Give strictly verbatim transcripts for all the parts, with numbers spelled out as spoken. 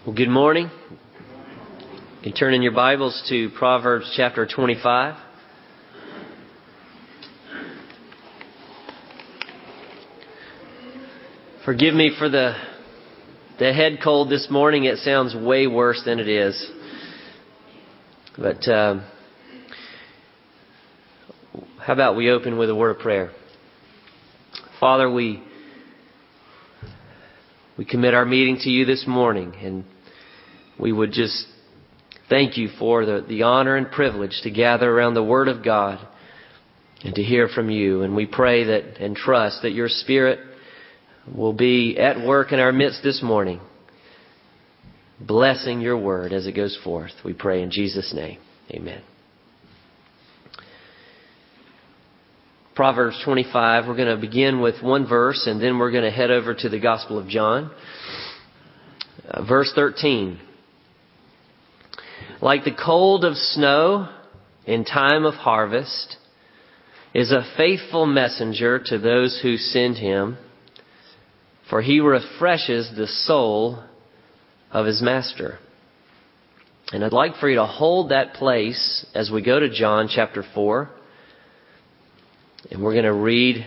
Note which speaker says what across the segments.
Speaker 1: Well, good morning. You can turn in your Bibles to Proverbs chapter twenty-five. Forgive me for the the head cold this morning. It sounds way worse than it is. But um, how about we open with a word of prayer? Father, we we commit our meeting to you this morning, and we would just thank you for the, the honor and privilege to gather around the Word of God and to hear from you. And we pray that and trust that your Spirit will be at work in our midst this morning, blessing your Word as it goes forth. We pray in Jesus' name. Amen. Proverbs twenty-five, we're going to begin with one verse, and then we're going to head over to the Gospel of John. Uh, verse thirteen. Like the cold of snow in time of harvest is a faithful messenger to those who send him, for he refreshes the soul of his master. And I'd like for you to hold that place as we go to John chapter four. And we're going to read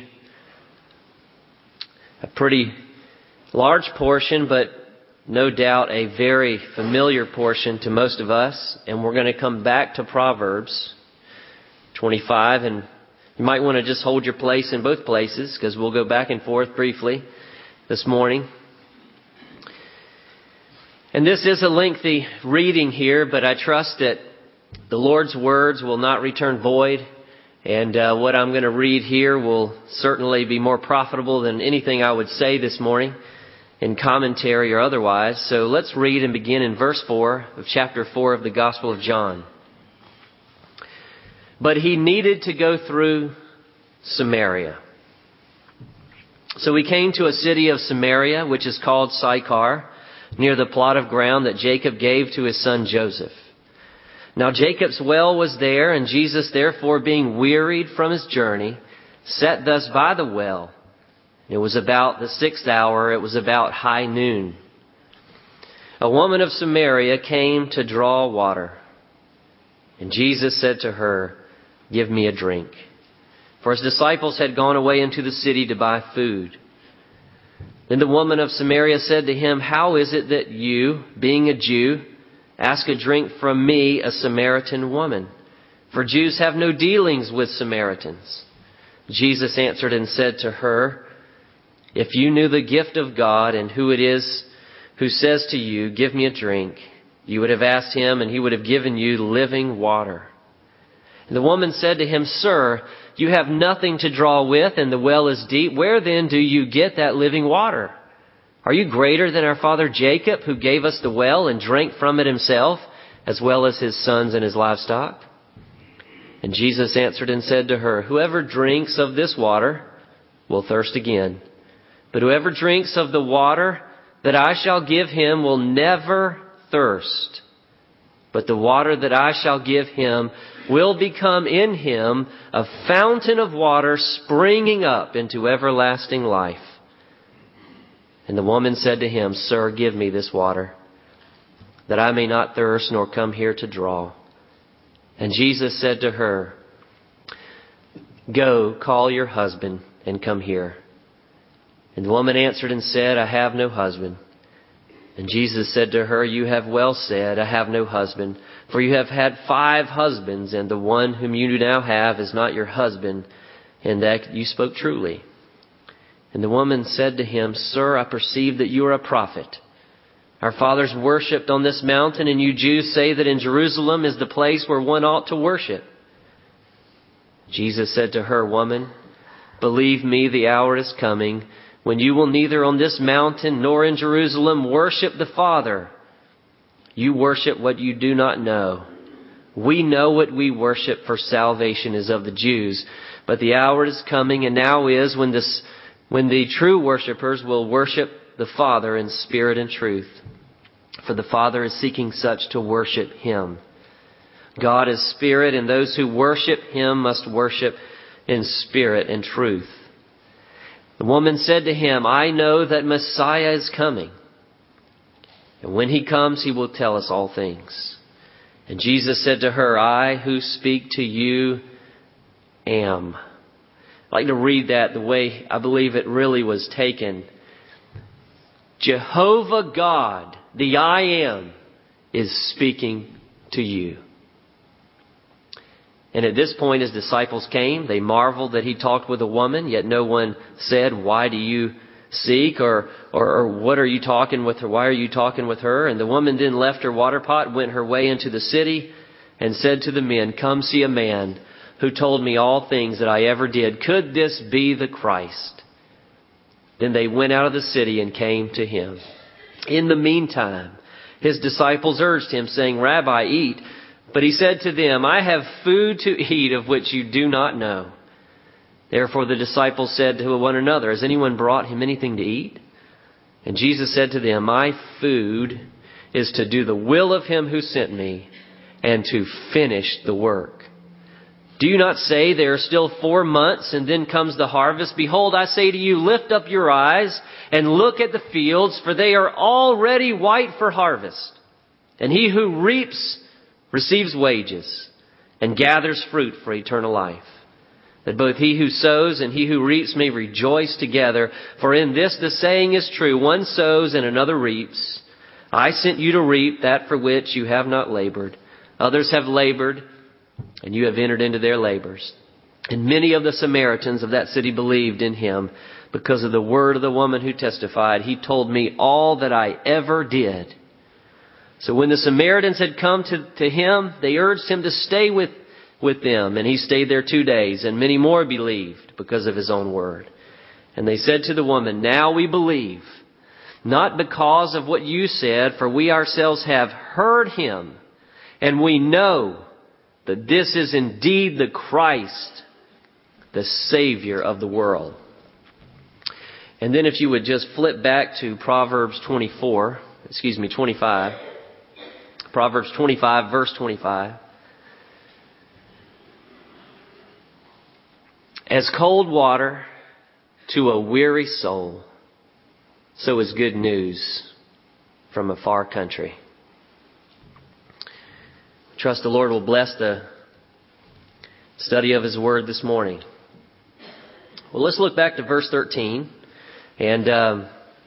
Speaker 1: a pretty large portion, but no doubt a very familiar portion to most of us. And we're going to come back to Proverbs twenty-five. And you might want to just hold your place in both places, because we'll go back and forth briefly this morning. And this is a lengthy reading here, but I trust that the Lord's words will not return void. And uh, what I'm going to read here will certainly be more profitable than anything I would say this morning in commentary or otherwise. So let's read and begin in verse four of chapter four of the Gospel of John. But he needed to go through Samaria. So he came to a city of Samaria, which is called Sychar, near the plot of ground that Jacob gave to his son Joseph. Now Jacob's well was there, and Jesus, therefore, being wearied from his journey, sat thus by the well. It was about the sixth hour. It was about high noon. A woman of Samaria came to draw water. And Jesus said to her, "Give me a drink." For his disciples had gone away into the city to buy food. Then the woman of Samaria said to him, "How is it that you, being a Jew, ask a drink from me, a Samaritan woman? For Jews have no dealings with Samaritans." Jesus answered and said to her, "If you knew the gift of God and who it is who says to you, 'Give me a drink,' you would have asked him, and he would have given you living water." And the woman said to him, "Sir, you have nothing to draw with, and the well is deep. Where then do you get that living water? Are you greater than our father Jacob, who gave us the well and drank from it himself, as well as his sons and his livestock?" And Jesus answered and said to her, "Whoever drinks of this water will thirst again. But whoever drinks of the water that I shall give him will never thirst. But the water that I shall give him will become in him a fountain of water springing up into everlasting life." And the woman said to him, "Sir, give me this water, that I may not thirst nor come here to draw." And Jesus said to her, "Go, call your husband and come here." And the woman answered and said, "I have no husband." And Jesus said to her, "You have well said, 'I have no husband,' for you have had five husbands, and the one whom you now have is not your husband, and that you spoke truly." And the woman said to him, "Sir, I perceive that you are a prophet. Our fathers worshipped on this mountain, and you Jews say that in Jerusalem is the place where one ought to worship." Jesus said to her, "Woman, believe me, the hour is coming when you will neither on this mountain nor in Jerusalem worship the Father. You worship what you do not know. We know what we worship, for salvation is of the Jews. But the hour is coming, and now is, when this When the true worshipers will worship the Father in spirit and truth. For the Father is seeking such to worship him. God is spirit, and those who worship him must worship in spirit and truth." The woman said to him, "I know that Messiah is coming, And when He comes, He will tell us all things. And Jesus said to her, I who speak to you am. I'd like to read that the way I believe it really was taken. Jehovah God, the I Am, is speaking to you. And at this point, His disciples came. They marveled that He talked with a woman, yet no one said, why do you seek? Or, or, or what are you talking with her? Why are you talking with her? And the woman then left her water pot, went her way into the city, and said to the men, come see a man who told me all things that I ever did. Could this be the Christ? Then they went out of the city and came to Him. In the meantime, His disciples urged Him, saying, Rabbi, eat. But He said to them, I have food to eat of which you do not know. Therefore the disciples said to one another, has anyone brought Him anything to eat? And Jesus said to them, my food is to do the will of Him who sent me and to finish the work. Do you not say there are still four months and then comes the harvest? Behold, I say to you, lift up your eyes and look at the fields, for they are already white for harvest. And he who reaps receives wages and gathers fruit for eternal life, that both he who sows and he who reaps may rejoice together. For in this the saying is true, one sows and another reaps. I sent you to reap that for which you have not labored. Others have labored, and you have entered into their labors. And many of the Samaritans of that city believed in Him because of the word of the woman who testified, He told me all that I ever did. So when the Samaritans had come to, to Him, they urged Him to stay with, with them. And He stayed there two days, and many more believed because of His own word. And they said to the woman, now we believe, not because of what you said, for we ourselves have heard Him, and we know that this is indeed the Christ, the Savior of the world. And then if you would just flip back to Proverbs twenty-four, excuse me, twenty-five. Proverbs twenty-five, verse twenty-five. As cold water to a weary soul, so is good news from a far country. Trust the Lord will bless the study of His Word this morning. Well, let's look back to verse thirteen. And um,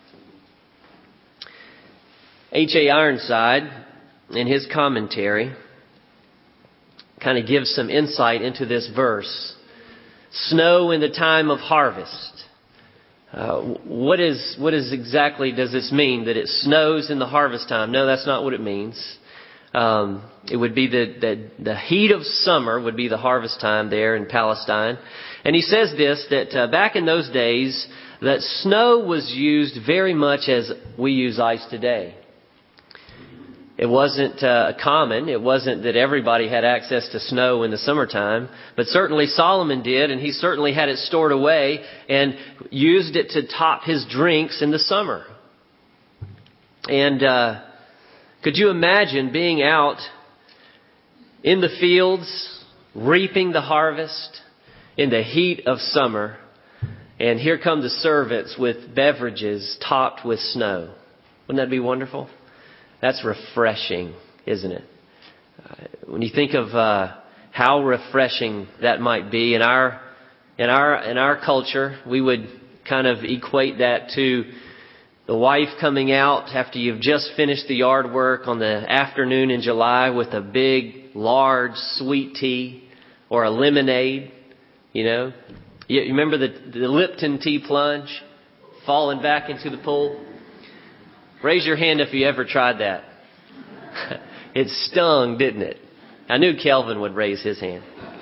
Speaker 1: H A Ironside, in his commentary, kind of gives some insight into this verse. Snow in the time of harvest. Uh, what is what is exactly does this mean? That it snows in the harvest time? No, that's not what it means. Um, it would be the, the the heat of summer would be the harvest time there in Palestine. And he says this, that uh, back in those days, that snow was used very much as we use ice today. It wasn't uh, common. It wasn't that everybody had access to snow in the summertime. But certainly Solomon did, and he certainly had it stored away and used it to top his drinks in the summer. And uh, could you imagine being out in the fields, reaping the harvest in the heat of summer, and here come the servants with beverages topped with snow? Wouldn't that be wonderful? That's refreshing, isn't it? Uh, when you think of uh, how refreshing that might be in our in our in our culture, we would kind of equate that to the wife coming out after you've just finished the yard work on the afternoon in July with a big, large, sweet tea or a lemonade. You know, you remember the the Lipton tea plunge, falling back into the pool. Raise your hand if you ever tried that. It stung, didn't it? I knew Kelvin would raise his hand.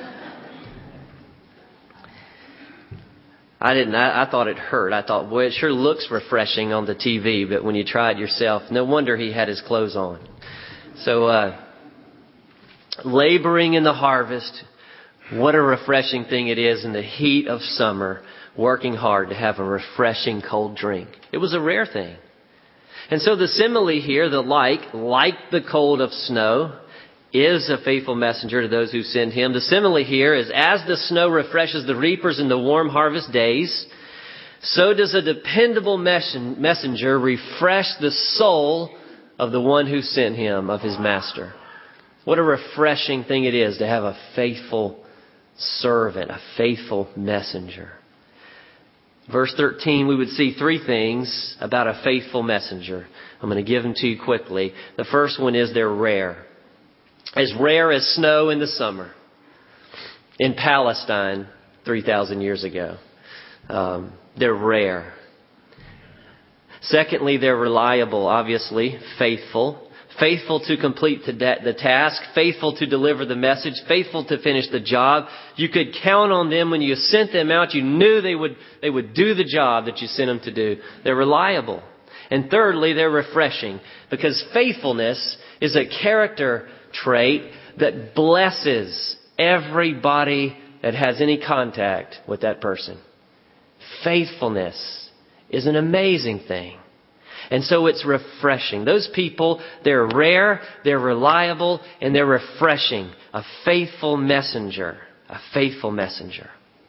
Speaker 1: I didn't. I, I thought it hurt. I thought, boy, it sure looks refreshing on the T V, but when you try it yourself, no wonder he had his clothes on. So, uh, laboring in the harvest, what a refreshing thing it is in the heat of summer, working hard to have a refreshing cold drink. It was a rare thing. And so the simile here, the like, like the cold of snow, is a faithful messenger to those who send him. The simile here is, as the snow refreshes the reapers in the warm harvest days, so does a dependable messenger refresh the soul of the one who sent him, of his master. What a refreshing thing it is to have a faithful servant, a faithful messenger. Verse thirteen, we would see three things about a faithful messenger. I'm going to give them to you quickly. The first one is they're rare. As rare as snow in the summer. In Palestine, three thousand years ago. Um, they're rare. Secondly, they're reliable, obviously, faithful. Faithful to complete the, the task, faithful to deliver the message, faithful to finish the job. You could count on them when you sent them out. You knew they would, they would do the job that you sent them to do. They're reliable. And thirdly, they're refreshing, because faithfulness is a character trait that blesses everybody that has any contact with that person. Faithfulness is an amazing thing. And so it's refreshing. Those people, they're rare, they're reliable, and they're refreshing. A faithful messenger. A faithful messenger.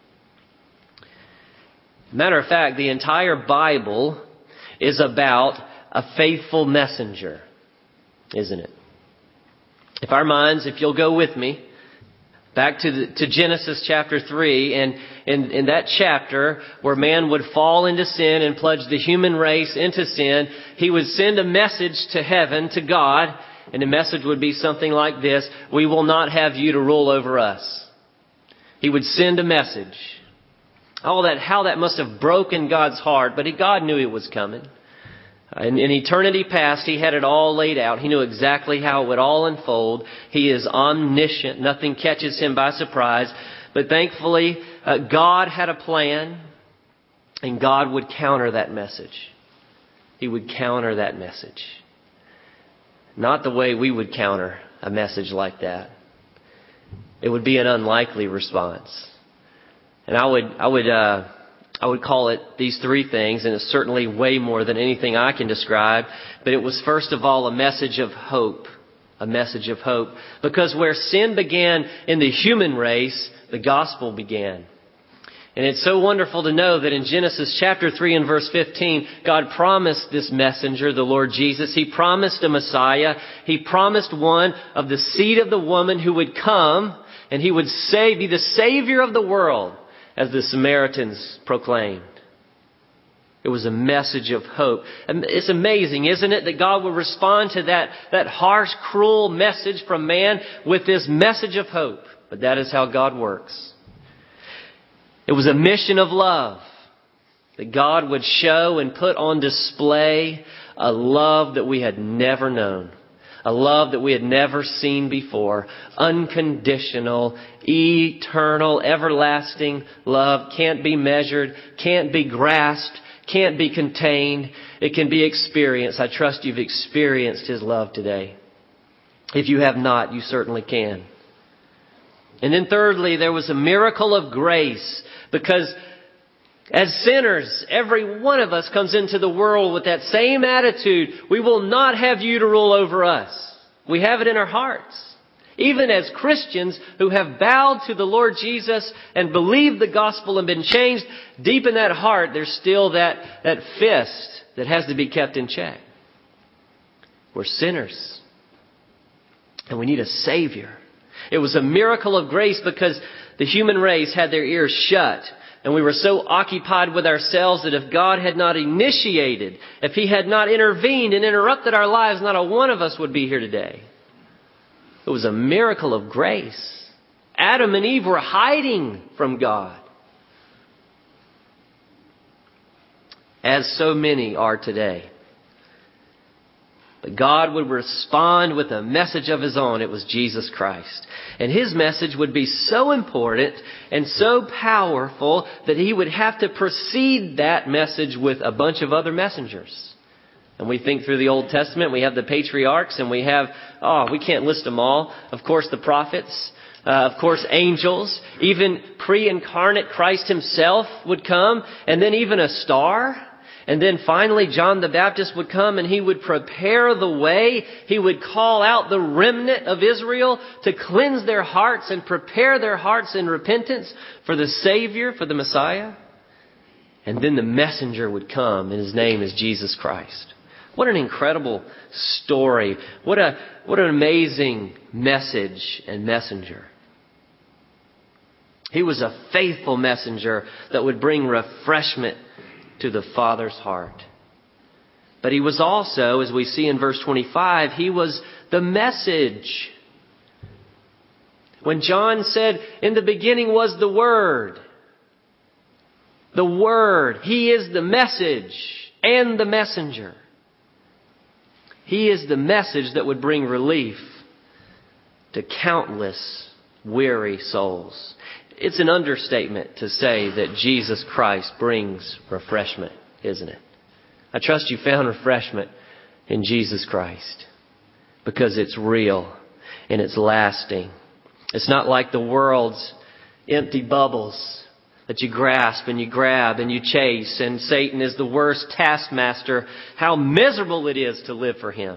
Speaker 1: Matter of fact, the entire Bible is about a faithful messenger, isn't it? If our minds, if you'll go with me, back to the, to Genesis chapter three, and in, in that chapter where man would fall into sin and plunge the human race into sin, he would send a message to heaven, to God, and the message would be something like this: we will not have you to rule over us. He would send a message. All that, how that must have broken God's heart, but God knew it was coming. In, in eternity past, He had it all laid out. He knew exactly how it would all unfold. He is omniscient. Nothing catches Him by surprise. But thankfully, uh, God had a plan, and God would counter that message. He would counter that message. Not the way we would counter a message like that. It would be an unlikely response. And I would, I would, uh, I would call it these three things, and it's certainly way more than anything I can describe. But it was first of all a message of hope. A message of hope. Because where sin began in the human race, the gospel began. And it's so wonderful to know that in Genesis chapter three and verse fifteen, God promised this messenger, the Lord Jesus. He promised a Messiah. He promised one of the seed of the woman who would come, and He would say, be the Savior of the world, as the Samaritans proclaimed. It was a message of hope. And it's amazing, isn't it, that God would respond to that, that harsh, cruel message from man with this message of hope. But that is how God works. It was a mission of love, that God would show and put on display a love that we had never known. A love that we had never seen before. Unconditional, eternal, everlasting love. Can't be measured, can't be grasped, can't be contained. It can be experienced. I trust you've experienced His love today. If you have not, you certainly can. And then thirdly, there was a miracle of grace, because as sinners, every one of us comes into the world with that same attitude. We will not have you to rule over us. We have it in our hearts. Even as Christians who have bowed to the Lord Jesus and believed the gospel and been changed, deep in that heart, there's still that, that fist that has to be kept in check. We're sinners. And we need a Savior. It was a miracle of grace because the human race had their ears shut. And we were so occupied with ourselves that if God had not initiated, if He had not intervened and interrupted our lives, not a one of us would be here today. It was a miracle of grace. Adam and Eve were hiding from God, as so many are today. But God would respond with a message of His own. It was Jesus Christ. And His message would be so important and so powerful that He would have to precede that message with a bunch of other messengers. And we think through the Old Testament, we have the patriarchs, and we have, oh, we can't list them all. Of course, the prophets. Uh, of course, angels. Even pre-incarnate Christ Himself would come. And then even a star. And then finally, John the Baptist would come and he would prepare the way. He would call out the remnant of Israel to cleanse their hearts and prepare their hearts in repentance for the Savior, for the Messiah. And then the messenger would come, and His name is Jesus Christ. What an incredible story. What a what an amazing message and messenger. He was a faithful messenger that would bring refreshment to the Father's heart. But he was also, as we see in verse twenty-five, he was the message. When John said, in the beginning was the Word. The Word. He is the message and the messenger. He is the message that would bring relief to countless weary souls. It's an understatement to say that Jesus Christ brings refreshment, isn't it? I trust you found refreshment in Jesus Christ because it's real and it's lasting. It's not like the world's empty bubbles that you grasp and you grab and you chase, and Satan is the worst taskmaster. How miserable it is to live for him.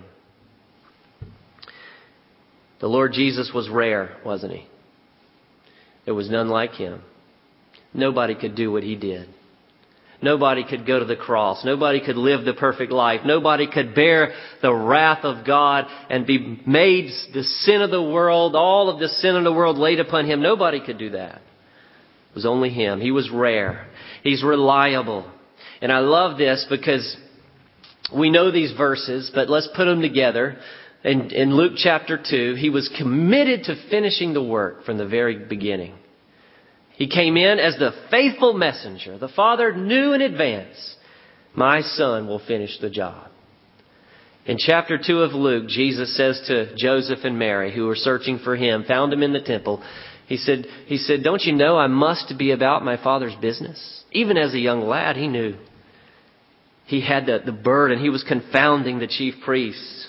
Speaker 1: The Lord Jesus was rare, wasn't he? There was none like him. Nobody could do what he did. Nobody could go to the cross. Nobody could live the perfect life. Nobody could bear the wrath of God and be made the sin of the world, all of the sin of the world laid upon him. Nobody could do that. It was only him. He was rare. He's reliable. And I love this because we know these verses, but let's put them together. In, in Luke chapter two, he was committed to finishing the work from the very beginning. He came in as the faithful messenger. The Father knew in advance, my Son will finish the job. In chapter two of Luke, Jesus says to Joseph and Mary, who were searching for him, found him in the temple. He said, he said, don't you know I must be about my Father's business? Even as a young lad, he knew. He had the, the burden. He was confounding the chief priests.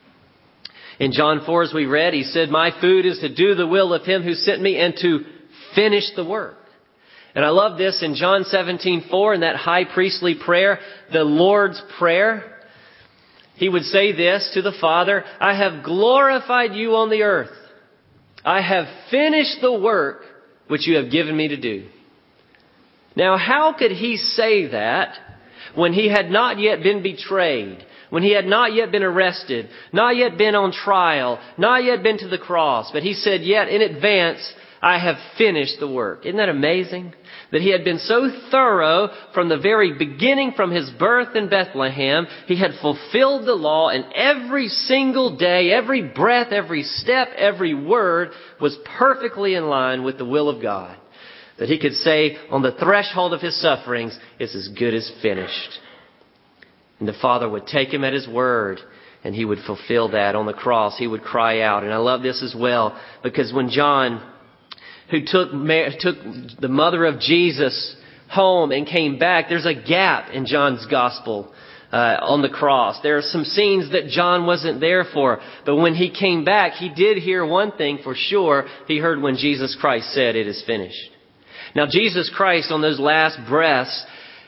Speaker 1: In John four, as we read, he said, my food is to do the will of him who sent me and to finish the work. And I love this in John seventeen four, in that high priestly prayer, the Lord's Prayer. He would say this to the Father, I have glorified you on the earth. I have finished the work which you have given me to do. Now, how could he say that when he had not yet been betrayed? When he had not yet been arrested, not yet been on trial, not yet been to the cross. But he said, yet in advance, I have finished the work. Isn't that amazing? That he had been so thorough from the very beginning, from his birth in Bethlehem. He had fulfilled the law, and every single day, every breath, every step, every word was perfectly in line with the will of God. That he could say on the threshold of his sufferings, it's as good as finished. And the Father would take him at his word, and he would fulfill that on the cross. He would cry out. And I love this as well, because when John, who took, took the mother of Jesus home and came back, there's a gap in John's gospel uh, on the cross. There are some scenes that John wasn't there for. But when he came back, he did hear one thing for sure. He heard when Jesus Christ said, it is finished. Now, Jesus Christ, on those last breaths,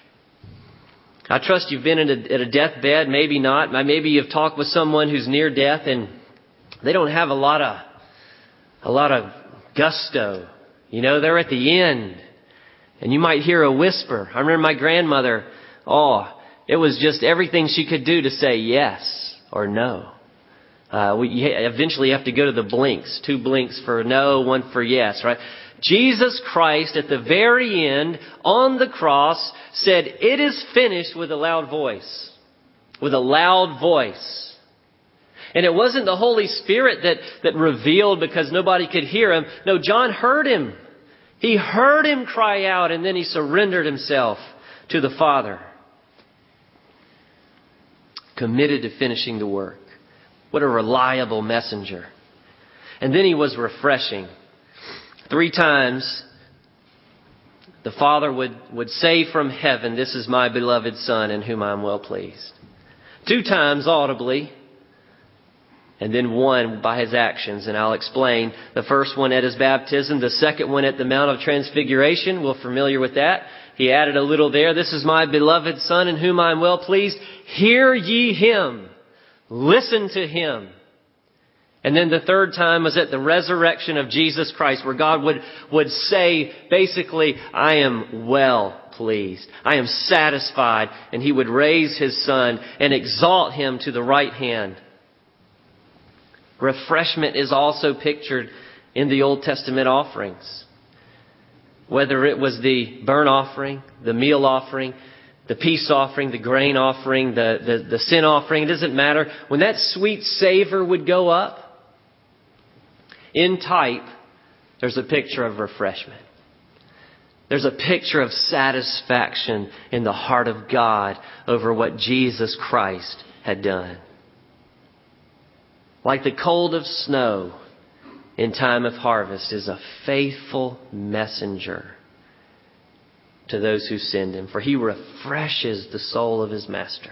Speaker 1: I trust you've been at a, at a deathbed, maybe not. Maybe you've talked with someone who's near death and they don't have a lot of, a lot of gusto. You know, they're at the end and you might hear a whisper. I remember my grandmother, oh, it was just everything she could do to say yes or no. Uh, we eventually have to go to the blinks, two blinks for no, one for yes, right? Jesus Christ at the very end on the cross said, it is finished with a loud voice, with a loud voice. And it wasn't the Holy Spirit that, that revealed because nobody could hear him. No, John heard him. He heard him cry out, and then he surrendered himself to the Father. Committed to finishing the work. What a reliable messenger. And then he was refreshing. Three times the Father would, would say from heaven, this is my beloved Son in whom I am well pleased. Two times audibly, and then one by his actions. And I'll explain. The first one at his baptism, the second one at the Mount of Transfiguration. We're familiar with that. He added a little there. This is my beloved Son in whom I am well pleased. Hear ye him. Listen to him. And then the third time was at the resurrection of Jesus Christ, where God would, would say, basically, I am well pleased. I am satisfied. And he would raise his son and exalt him to the right hand. Refreshment is also pictured in the Old Testament offerings. Whether it was the burnt offering, the meal offering, the peace offering, the grain offering, the, the, the sin offering, it doesn't matter. When that sweet savor would go up, in type, there's a picture of refreshment. There's a picture of satisfaction in the heart of God over what Jesus Christ had done. Like the cold of snow in time of harvest is a faithful messenger to those who send him, for he refreshes the soul of his master.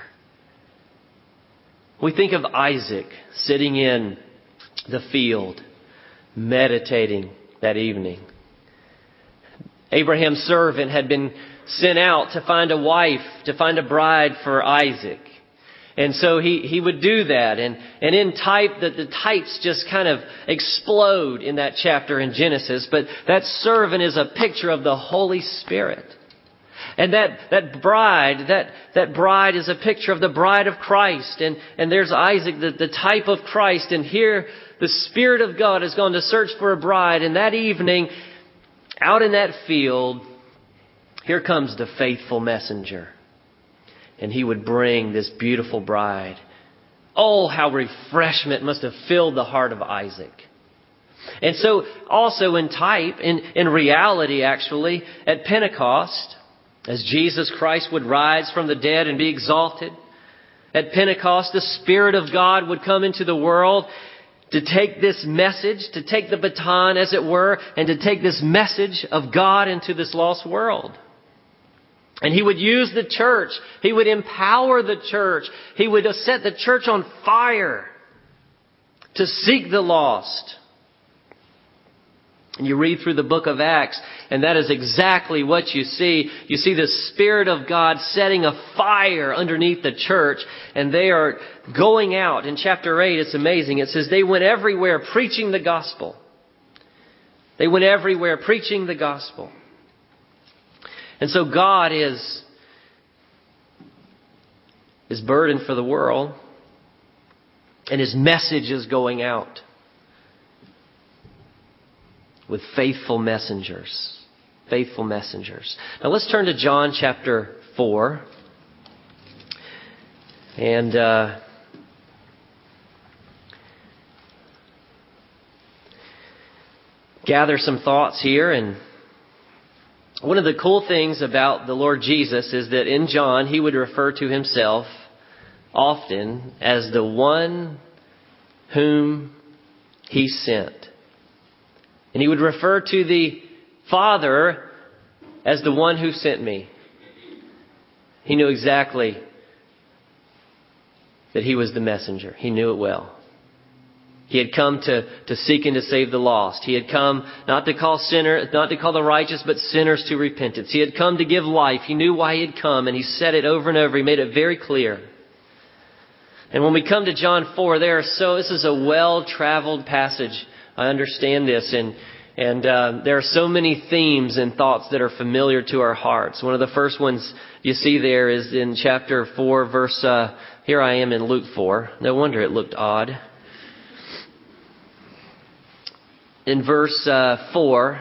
Speaker 1: We think of Isaac sitting in the field, meditating that evening. Abraham's servant had been sent out to find a wife, to find a bride for Isaac. And so he, he would do that. And, and in type, the, the types just kind of explode in that chapter in Genesis. But that servant is a picture of the Holy Spirit. And that, that bride, that, that bride is a picture of the bride of Christ. And, and there's Isaac, the, the type of Christ. And here the Spirit of God has gone to search for a bride. And that evening, out in that field, here comes the faithful messenger. And he would bring this beautiful bride. Oh, how refreshment must have filled the heart of Isaac. And so also in type, in, in reality actually, at Pentecost, as Jesus Christ would rise from the dead and be exalted, at Pentecost, the Spirit of God would come into the world to take this message, to take the baton, as it were, and to take this message of God into this lost world. And he would use the church. He would empower the church. He would set the church on fire to seek the lost. And you read through the book of Acts, and that is exactly what you see. You see the Spirit of God setting a fire underneath the church, and they are going out. In chapter eight, it's amazing. It says they went everywhere preaching the gospel. They went everywhere preaching the gospel. And so God is, is burdened for the world, and His message is going out with faithful messengers. Faithful messengers. Now let's turn to John chapter four. And uh, gather some thoughts here. And one of the cool things about the Lord Jesus is that in John, He would refer to Himself often as the one whom He sent. And He would refer to the Father as the one who sent me. He knew exactly that He was the messenger. He knew it well. He had come to, to seek and to save the lost. He had come not to call sinner, not to call the righteous, but sinners to repentance. He had come to give life. He knew why He had come, and He said it over and over. He made it very clear. And when we come to John four, there are so this is a well-traveled passage. I understand this, and and uh, there are so many themes and thoughts that are familiar to our hearts. One of the first ones you see there is in chapter four, verse. Uh, here I am in Luke four. No wonder it looked odd. In verse uh, four,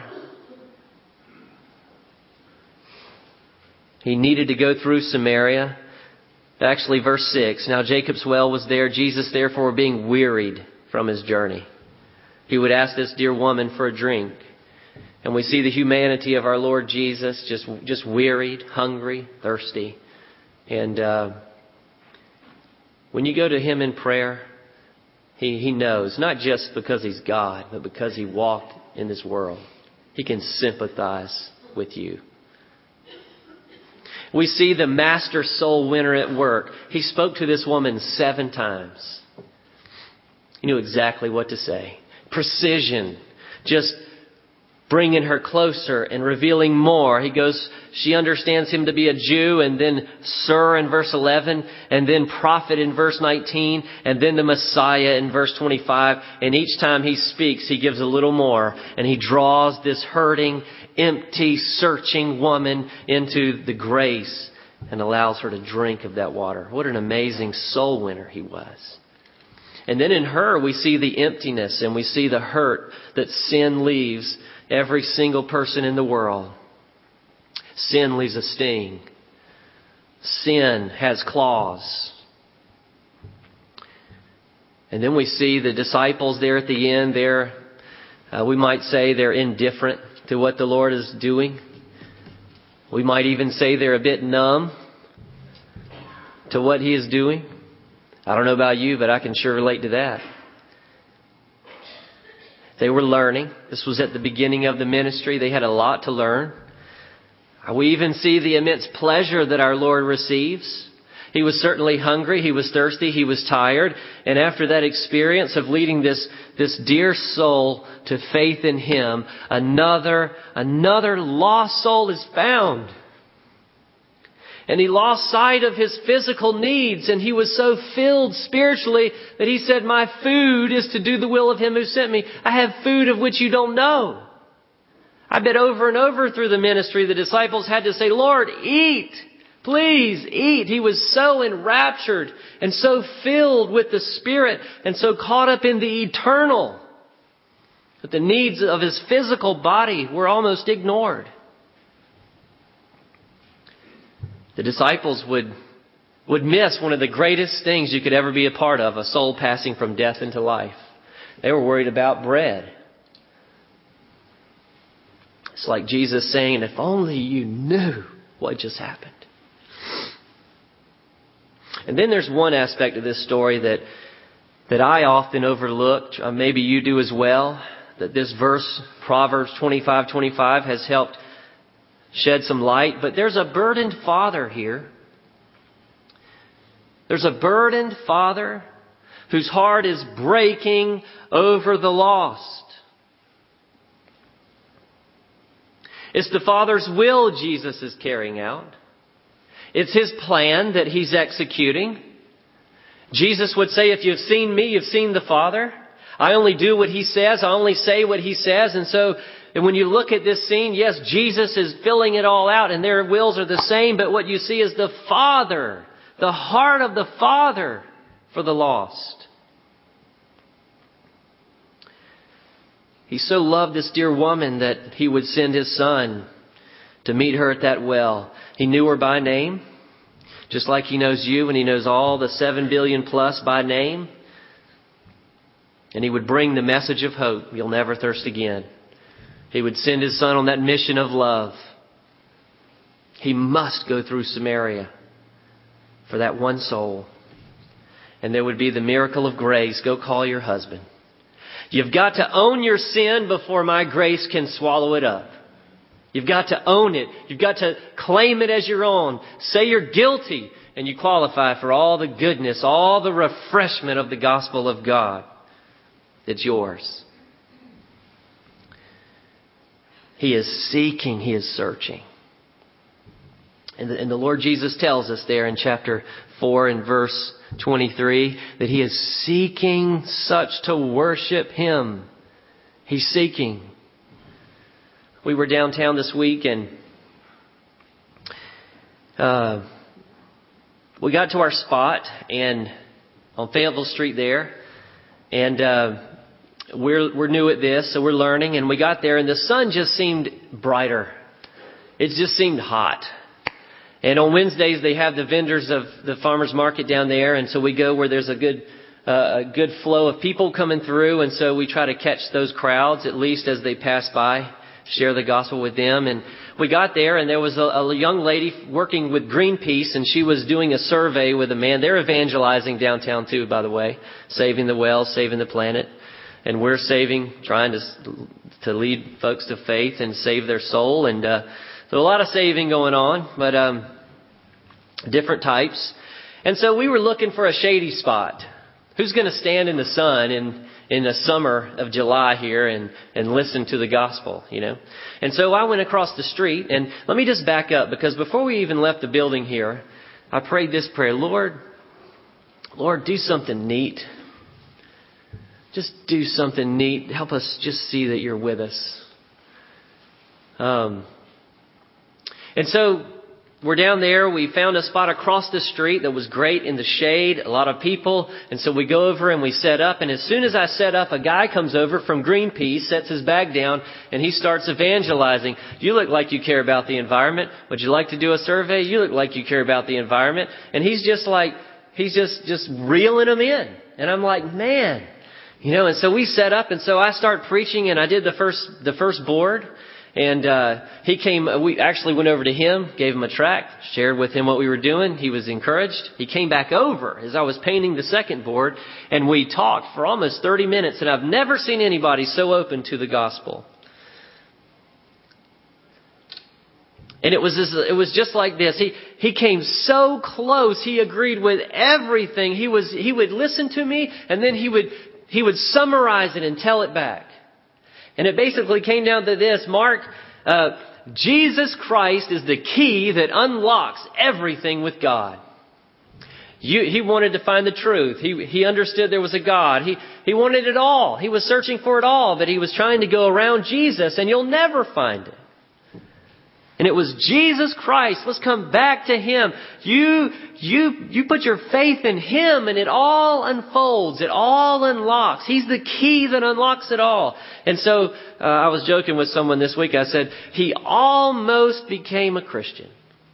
Speaker 1: He needed to go through Samaria. Actually, verse six. Now Jacob's well was there. Jesus, therefore, being wearied from His journey, He would ask this dear woman for a drink. And we see the humanity of our Lord Jesus, just just wearied, hungry, thirsty. And uh, when you go to Him in prayer, He, he knows, not just because He's God, but because He walked in this world. He can sympathize with you. We see the master soul winner at work. He spoke to this woman seven times. He knew exactly what to say. Precision. Just bringing her closer and revealing more. He goes, she understands him to be a Jew, and then Sir in verse eleven, and then Prophet in verse nineteen, and then the Messiah in verse twenty-five. And each time he speaks, he gives a little more, and he draws this hurting, empty, searching woman into the grace and allows her to drink of that water. What an amazing soul winner he was. And then in her, we see the emptiness and we see the hurt that sin leaves every single person in the world. Sin leaves a sting. Sin has claws. And then we see the disciples there at the end. They're, uh, we might say they're indifferent to what the Lord is doing. We might even say they're a bit numb to what He is doing. I don't know about you, but I can sure relate to that. They were learning. This was at the beginning of the ministry. They had a lot to learn. We even see the immense pleasure that our Lord receives. He was certainly hungry. He was thirsty. He was tired. And after that experience of leading this, this dear soul to faith in Him, another, another lost soul is found. And he lost sight of his physical needs, and he was so filled spiritually that he said, my food is to do the will of Him who sent me. I have food of which you don't know. I bet over and over through the ministry, the disciples had to say, Lord, eat. Please eat. He was so enraptured and so filled with the Spirit and so caught up in the eternal that the needs of his physical body were almost ignored. The disciples would, would miss one of the greatest things you could ever be a part of, a soul passing from death into life. They were worried about bread. It's like Jesus saying, if only you knew what just happened. And then there's one aspect of this story that, that I often overlook, uh, maybe you do as well, that this verse, Proverbs twenty-five twenty-five, has helped shed some light. But there's a burdened father here. There's a burdened father whose heart is breaking over the lost. It's the Father's will Jesus is carrying out. It's His plan that He's executing. Jesus would say, if you've seen me, you've seen the Father. I only do what He says. I only say what He says. And so and when you look at this scene, yes, Jesus is filling it all out and their wills are the same. But what you see is the Father, the heart of the Father for the lost. He so loved this dear woman that He would send His Son to meet her at that well. He knew her by name, just like He knows you and He knows all the seven billion plus by name. And He would bring the message of hope. You'll never thirst again. He would send His Son on that mission of love. He must go through Samaria for that one soul. And there would be the miracle of grace. Go call your husband. You've got to own your sin before my grace can swallow it up. You've got to own it. You've got to claim it as your own. Say you're guilty and you qualify for all the goodness, all the refreshment of the gospel of God. It's yours. He is seeking. He is searching. And the, and the Lord Jesus tells us there in chapter four and verse twenty-three that He is seeking such to worship Him. He's seeking. We were downtown this week and uh, we got to our spot and on Fayetteville Street there, and uh, we're we're new at this, so we're learning. And we got there, and the sun just seemed brighter. It just seemed hot. And on Wednesdays they have the vendors of the farmers market down there, and so we go where there's a good uh, a good flow of people coming through, and so we try to catch those crowds at least as they pass by, share the gospel with them. And we got there, and there was a, a young lady working with Greenpeace, and she was doing a survey with a man. They're evangelizing downtown too, by the way, saving the wells, saving the planet. And we're saving, trying to to lead folks to faith and save their soul. And uh, so a lot of saving going on, but um, different types. And so we were looking for a shady spot. Who's going to stand in the sun and in the summer of July here and, and listen to the gospel, you know. And so I went across the street, and let me just back up, because before we even left the building here, I prayed this prayer. Lord, Lord, do something neat. Just do something neat. Help us just see that you're with us. Um, and so we're down there. We found a spot across the street that was great in the shade, a lot of people. And so we go over and we set up. And as soon as I set up, a guy comes over from Greenpeace, sets his bag down, and he starts evangelizing. You look like you care about the environment. Would you like to do a survey? You look like you care about the environment. And he's just like, he's just, just reeling them in. And I'm like, man, you know, and so we set up. And so I start preaching, and I did the first, the first board. And uh, he came, we actually went over to him, gave him a tract, shared with him what we were doing. He was encouraged. He came back over as I was painting the second board, and we talked for almost thirty minutes. And I've never seen anybody so open to the gospel. And it was this, it was just like this. He he came so close. He agreed with everything. He was he would listen to me, and then he would he would summarize it and tell it back. And it basically came down to this, Mark, uh, Jesus Christ is the key that unlocks everything with God. You, he wanted to find the truth. He, he understood there was a God. He, he wanted it all. He was searching for it all, but he was trying to go around Jesus, and you'll never find it. And it was Jesus Christ. Let's come back to Him. You, you, you put your faith in Him, and it all unfolds. It all unlocks. He's the key that unlocks it all. And so uh, I was joking with someone this week. I said, he almost became a Christian.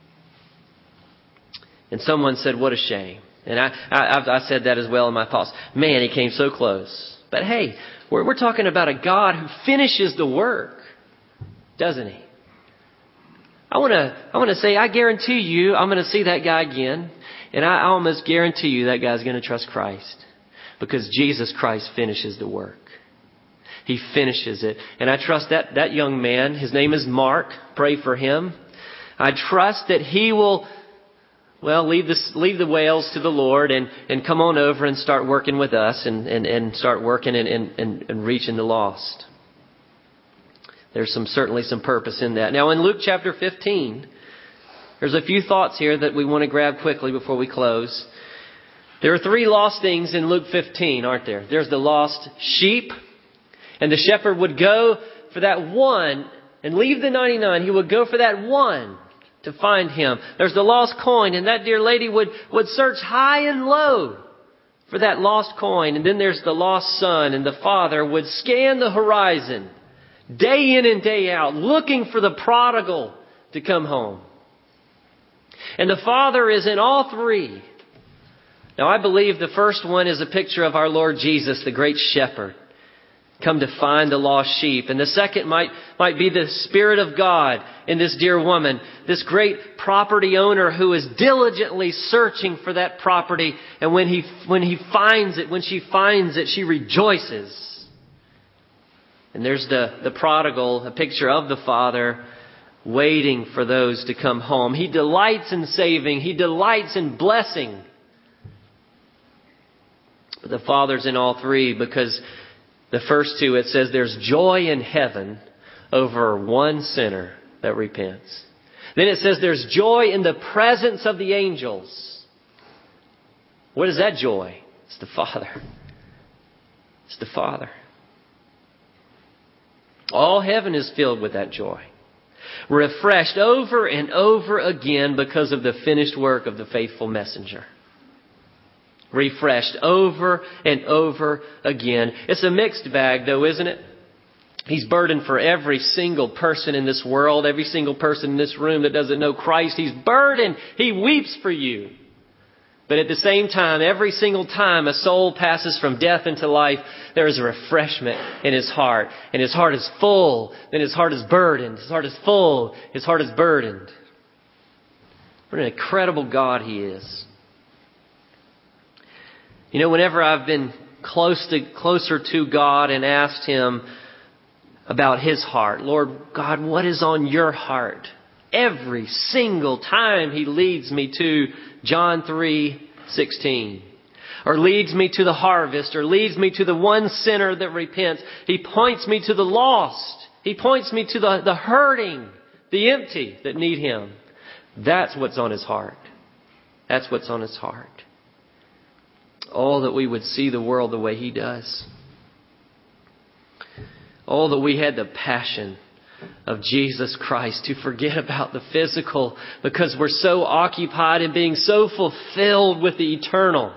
Speaker 1: And someone said, what a shame. And I, I, I said that as well in my thoughts. Man, he came so close. But hey, we're, we're talking about a God who finishes the work, doesn't He? I want to I want to say, I guarantee you, I'm going to see that guy again. And I almost guarantee you that guy's going to trust Christ. Because Jesus Christ finishes the work. He finishes it. And I trust that, that young man, his name is Mark. Pray for him. I trust that he will, well, leave the, leave the whales to the Lord and, and come on over and start working with us and, and, and start working and, and, and reaching the lost. There's some certainly some purpose in that. Now in Luke chapter fifteen, there's a few thoughts here that we want to grab quickly before we close. There are three lost things in Luke fifteen, aren't there? There's the lost sheep, and the shepherd would go for that one and leave the ninety-nine. He would go for that one to find him. There's the lost coin, and that dear lady would, would search high and low for that lost coin. And then there's the lost son, and the father would scan the horizon day in and day out, looking for the prodigal to come home. And the Father is in all three. Now, I believe the first one is a picture of our Lord Jesus, the great shepherd, come to find the lost sheep. And the second might, might be the Spirit of God in this dear woman, this great property owner who is diligently searching for that property. And when he, when he finds it, when she finds it, she rejoices. And there's the, the prodigal, a picture of the Father waiting for those to come home. He delights in saving. He delights in blessing. But the Father's in all three, because the first two, it says there's joy in heaven over one sinner that repents. Then it says there's joy in the presence of the angels. What is that joy? It's the Father. It's the Father. All heaven is filled with that joy. Refreshed over and over again because of the finished work of the faithful messenger. Refreshed over and over again. It's a mixed bag though, isn't it? He's burdened for every single person in this world, every single person in this room that doesn't know Christ. He's burdened. He weeps for you. But at the same time, every single time a soul passes from death into life, there is a refreshment in his heart. And his heart is full, then his heart is burdened. His heart is full, his heart is burdened. What an incredible God He is. You know, whenever I've been close to, closer to God and asked Him about His heart, Lord God, what is on your heart? Every single time He leads me to John three sixteen. or leads me to the harvest, or leads me to the one sinner that repents. He points me to the lost. He points me to the, the hurting, the empty that need Him. That's what's on His heart. That's what's on His heart. Oh, that we would see the world the way He does. Oh, that we had the passion of Jesus Christ to forget about the physical because we're so occupied in being so fulfilled with the eternal.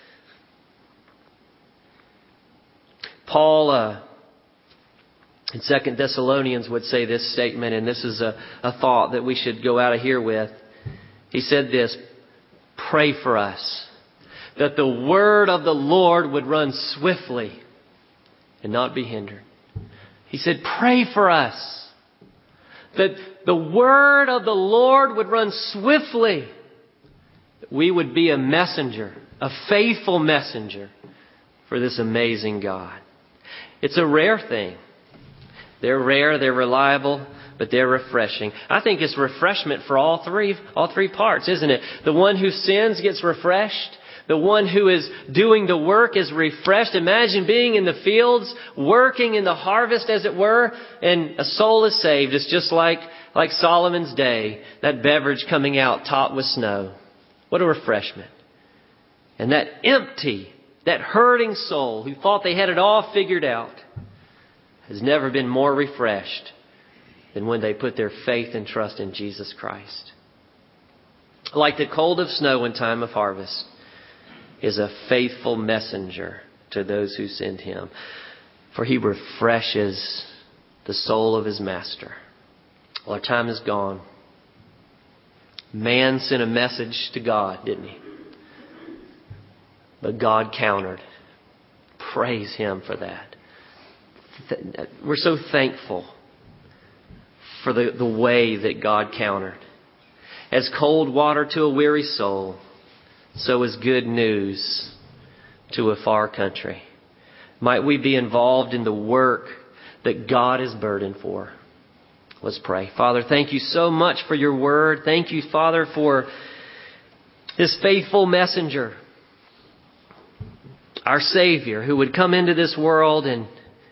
Speaker 1: Paul uh, in Second Thessalonians would say this statement, and this is a, a thought that we should go out of here with. He said this, pray for us that the word of the Lord would run swiftly and not be hindered. He said, pray for us that the word of the Lord would run swiftly. That we would be a messenger, a faithful messenger for this amazing God. It's a rare thing. They're rare, they're reliable, but they're refreshing. I think it's refreshment for all three, all three parts, isn't it? The one who sins gets refreshed. The one who is doing the work is refreshed. Imagine being in the fields, working in the harvest, as it were, and a soul is saved. It's just like, like Solomon's day, that beverage coming out topped with snow. What a refreshment. And that empty, that hurting soul who thought they had it all figured out has never been more refreshed than when they put their faith and trust in Jesus Christ. Like the cold of snow in time of harvest is a faithful messenger to those who send Him. For He refreshes the soul of His master. Well, our time is gone. Man sent a message to God, didn't he? But God countered. Praise Him for that. We're so thankful for the, the way that God countered. As cold water to a weary soul, so is good news to a far country. Might we be involved in the work that God is burdened for. Let's pray. Father, thank You so much for Your word. Thank You, Father, for this faithful messenger, our Savior, who would come into this world and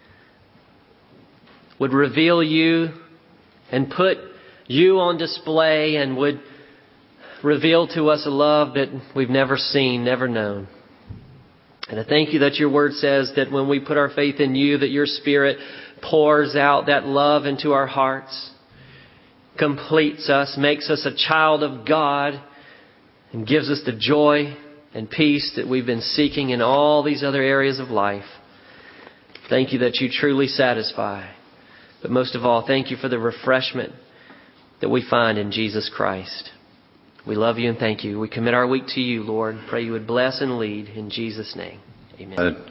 Speaker 1: would reveal You and put You on display and would reveal to us a love that we've never seen, never known. And I thank You that Your word says that when we put our faith in You, that Your Spirit pours out that love into our hearts, completes us, makes us a child of God, and gives us the joy and peace that we've been seeking in all these other areas of life. Thank You that You truly satisfy. But most of all, thank You for the refreshment that we find in Jesus Christ. We love You and thank You. We commit our week to You, Lord. Pray You would bless and lead in Jesus' name. Amen.